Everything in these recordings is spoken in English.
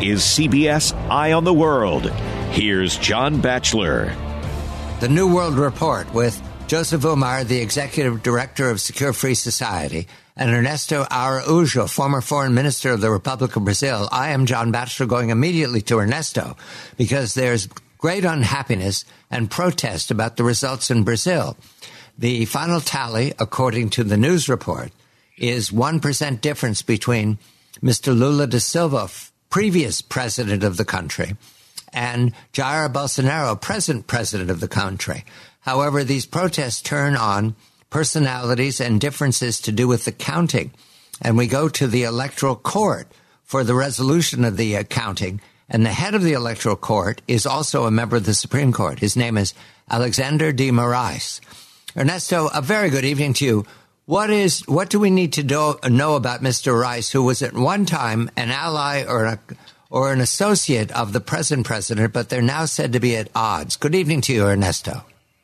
is CBS Eye on the World. Here's John Batchelor. The New World Report with Joseph Umar, the Executive Director of Secure Free Society, and Ernesto Araújo, former Foreign Minister of the Republic of Brazil. I am John Batchelor, going immediately to Ernesto because there's great unhappiness and protest about the results in Brazil. The final tally, according to the news report, is 1% difference between Mr. Lula da Silva, previous president of the country, and Jair Bolsonaro, present president of the country. However, these protests turn on personalities and differences to do with the counting. And we go to the Electoral Court for the resolution of the counting. And the head of the Electoral Court is also a member of the Supreme Court. His name is Alexandre de Moraes. Ernesto, a very good evening to you. What do we need to know about Mr. Moraes, who was at one time an ally or an associate of the present president, but they're now said to be at odds? Good evening to you, Ernesto.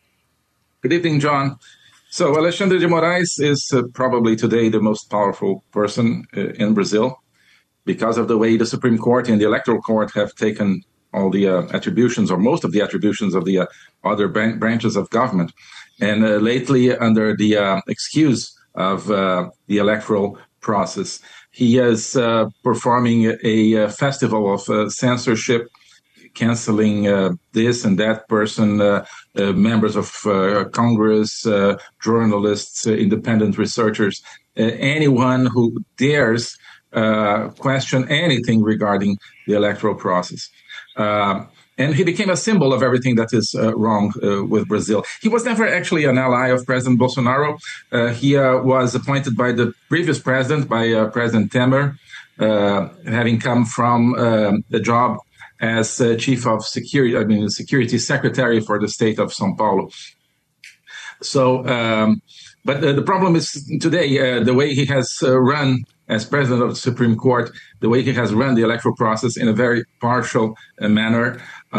Good evening, John. So Alexandre de Moraes is probably today the most powerful person in Brazil because of the way the Supreme Court and the Electoral Court have taken all the attributions or most of the attributions of the other branches of government. And lately, under the excuse of the electoral process, he is performing a festival of censorship, canceling this and that person, members of Congress, journalists, independent researchers, anyone who dares question anything regarding the electoral process. And he became a symbol of everything that is wrong with Brazil. He was never actually an ally of President Bolsonaro. He was appointed by the previous president, by President Temer, having come from the job as chief of security, security secretary for the state of São Paulo. So, but the problem is today, the way he has run as president of the Supreme Court, the way he has run the electoral process in a very partial manner.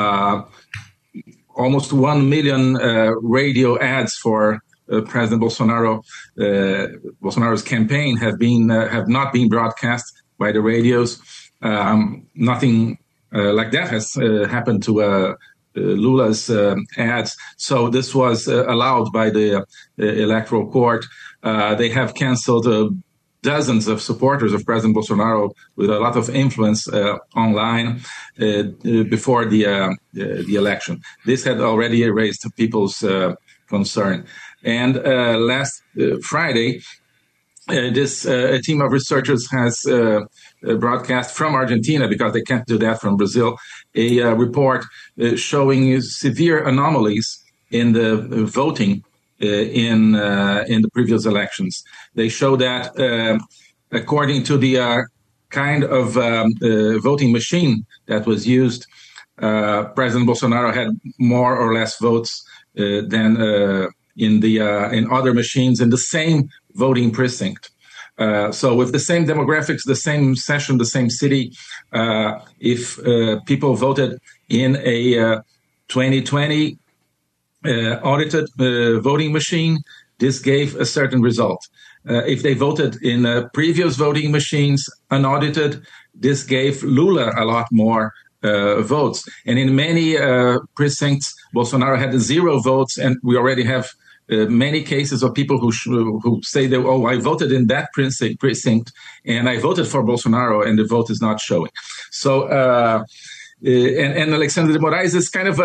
Almost 1 million radio ads for President Bolsonaro. Bolsonaro's campaign have not been broadcast by the radios. Nothing like that has happened to Lula's ads. So this was allowed by the Electoral Court. They have canceled dozens of supporters of President Bolsonaro with a lot of influence online before the election. This had already raised people's concern. And last Friday, a team of researchers has broadcast from Argentina, because they can't do that from Brazil, a report showing severe anomalies in the voting in the previous elections. They show that according to the kind of voting machine that was used, President Bolsonaro had more or less votes than in other machines in the same voting precinct. So with the same demographics, the same session, the same city, if people voted in a 2020 audited voting machine, this gave a certain result. If they voted in previous voting machines, unaudited, this gave Lula a lot more votes. And in many precincts, Bolsonaro had 0 votes, and we already have many cases of people who say that, oh, I voted in that precinct and I voted for Bolsonaro and the vote is not showing. So, and Alexandre de Moraes is kind of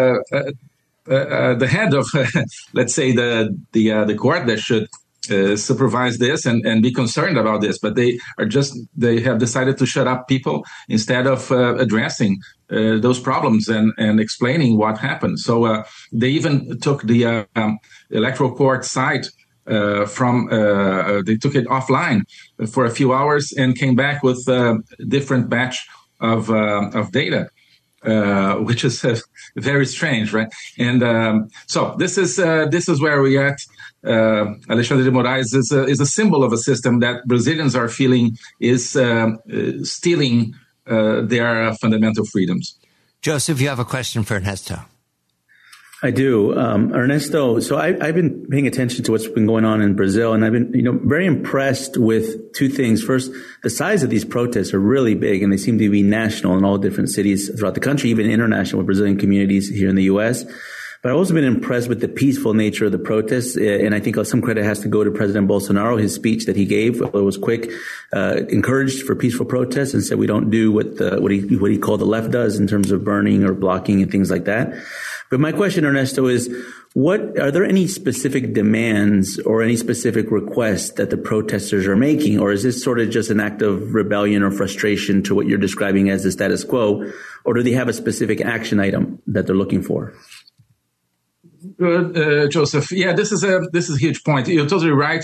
the head of, let's say, the court that should supervise this and be concerned about this, but they have decided to shut up people instead of addressing those problems and explaining what happened. So they even took the electoral court site they took it offline for a few hours and came back with a different batch of data. Which is very strange, right? And so this is where we are at. Alexandre de Moraes is a symbol of a system that Brazilians are feeling is stealing their fundamental freedoms. Joseph, you have a question for Ernesto. I do, Ernesto. So I've been paying attention to what's been going on in Brazil, and I've been, very impressed with two things. First, the size of these protests are really big, and they seem to be national in all different cities throughout the country, even international with Brazilian communities here in the U.S. But I've also been impressed with the peaceful nature of the protests, and I think some credit has to go to President Bolsonaro. His speech that he gave was quick, encouraged for peaceful protests, and said we don't do what he called the left does in terms of burning or blocking and things like that. But my question, Ernesto, is are there any specific demands or any specific requests that the protesters are making, or is this sort of just an act of rebellion or frustration to what you're describing as the status quo, or do they have a specific action item that they're looking for? Good, Joseph. Yeah, this is a huge point. You're totally right.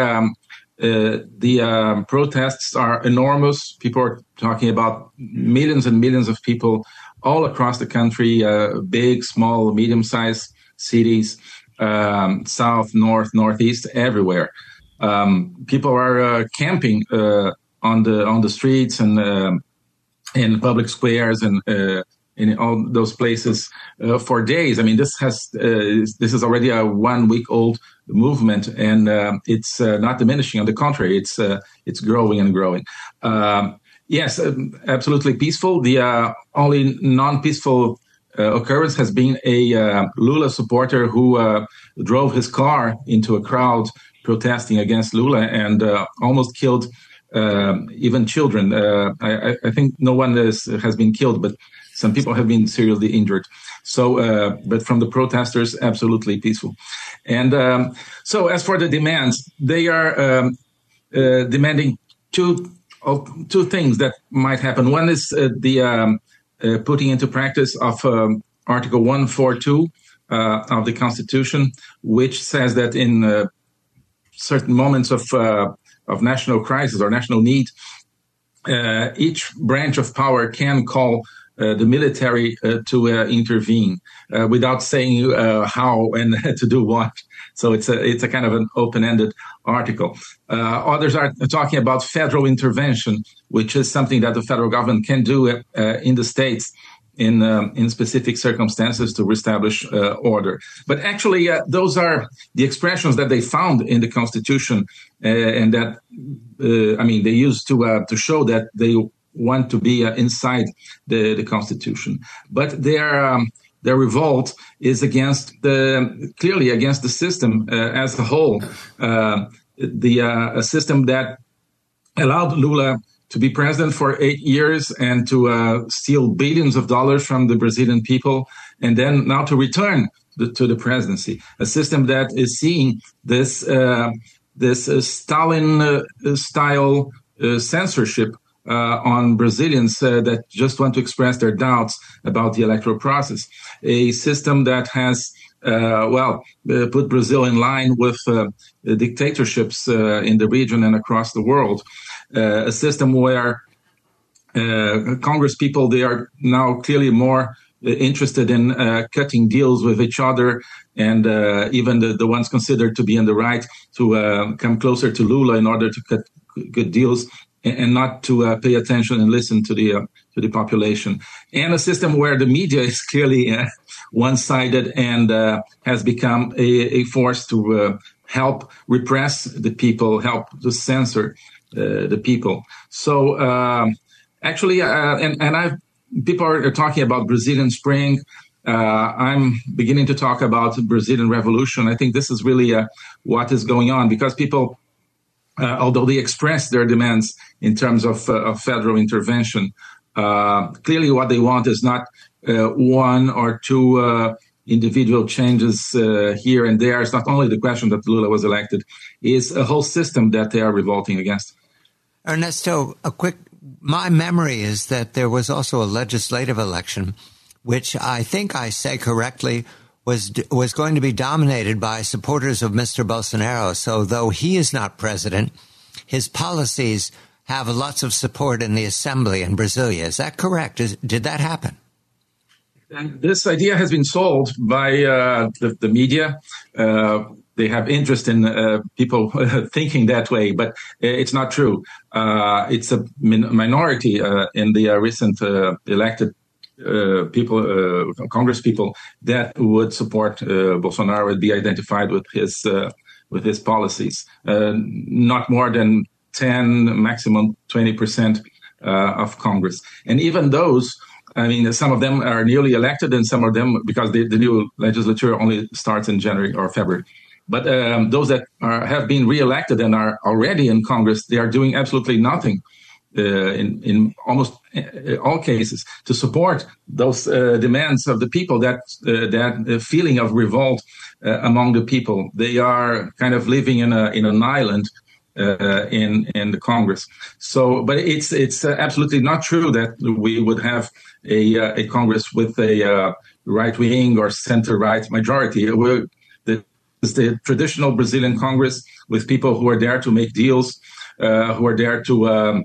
The protests are enormous. People are talking about millions and millions of people all across the country, big, small, medium-sized cities, south, north, northeast, everywhere. People are camping on the streets and in public squares and in all those places for days. I mean, this is already a 1 week old movement, and it's not diminishing. On the contrary, it's growing and growing. Yes, absolutely peaceful. The only non-peaceful occurrence has been a Lula supporter who drove his car into a crowd protesting against Lula and almost killed even children. I think no one has been killed, but some people have been seriously injured. So, but from the protesters, absolutely peaceful. And so as for the demands, they are demanding two things that might happen. One is the putting into practice of Article 142 of the Constitution, which says that in certain moments of national crisis or national need, each branch of power can call the military to intervene without saying how and to do what. So it's a kind of an open-ended article. Others are talking about federal intervention, which is something that the federal government can do in the states in specific circumstances to reestablish order. But actually, those are the expressions that they found in the Constitution, and that they used to show that they want to be inside the Constitution. But their revolt is clearly against the system as a whole, a system that allowed Lula to be president for 8 years and to steal billions of dollars from the Brazilian people, and then now to return to the presidency. A system that is seeing this Stalin-style censorship on Brazilians that just want to express their doubts about the electoral process. A system that has, put Brazil in line with dictatorships in the region and across the world. A system where Congress people, they are now clearly more interested in cutting deals with each other, and even the ones considered to be on the right to come closer to Lula in order to cut good deals, and not to pay attention and listen to the population. And a system where the media is clearly one-sided and has become a force to help repress the people, help to censor the people. So actually, people are talking about Brazilian Spring. I'm beginning to talk about Brazilian Revolution. I think this is really what is going on, because people, although they express their demands in terms of federal intervention, clearly what they want is not one or two individual changes here and there. It's not only the question that Lula was elected, it's a whole system that they are revolting against. Ernesto, my memory is that there was also a legislative election, which I think I say correctly, was going to be dominated by supporters of Mr. Bolsonaro. So though he is not president, his policies have lots of support in the assembly in Brasilia. Is that correct? Did that happen? And this idea has been sold by the media. They have interest in people thinking that way, but it's not true. It's a minority in the recent elected Congress people that would support Bolsonaro would be identified with his policies. Not more than 10, maximum 20% of Congress. And even those, I mean, some of them are newly elected and some of them, because the new legislature only starts in January or February. But those that have been reelected and are already in Congress, they are doing absolutely nothing in almost all cases to support those demands of the people, that feeling of revolt among the people. They are kind of living in an island in the Congress. So, but it's absolutely not true that we would have a Congress with a right wing or center right majority. It's the traditional Brazilian Congress with people who are there to make deals, who are there to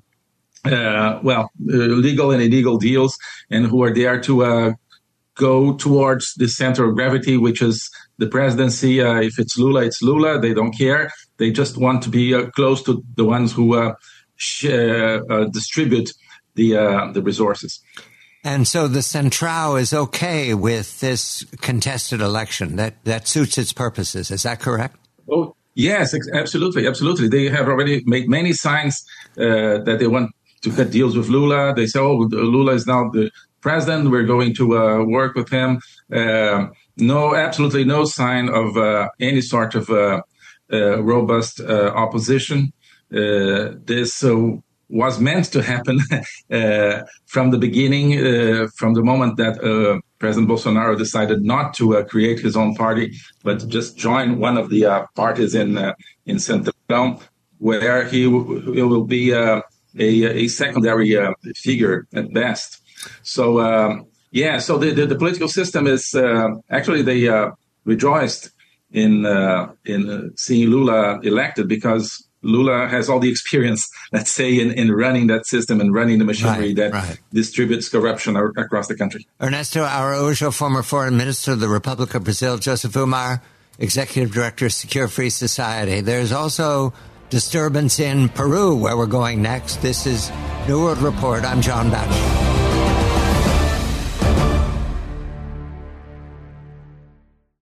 legal and illegal deals, and who are there to go towards the center of gravity, which is the presidency. If it's Lula, it's Lula. They don't care. They just want to be close to the ones who distribute the resources. And so the Central is okay with this contested election. That suits its purposes. Is that correct? Oh, yes, absolutely. Absolutely. They have already made many signs that they want to cut deals with Lula. They say, Lula is now the president. We're going to work with him. Absolutely no sign of any sort of robust opposition. This was meant to happen from the beginning, from the moment that President Bolsonaro decided not to create his own party, but just join one of the parties in Centrão, where he will be a secondary figure at best. So, so the political system is actually they rejoiced in seeing Lula elected, because Lula has all the experience, let's say, in running that system and running the machinery that distributes corruption across the country. Ernesto Araújo, former foreign minister of the Republic of Brazil. Joseph Umar, executive director of Secure Free Society. There's also disturbance in Peru, where we're going next. This is New World Report. I'm John Batchelor.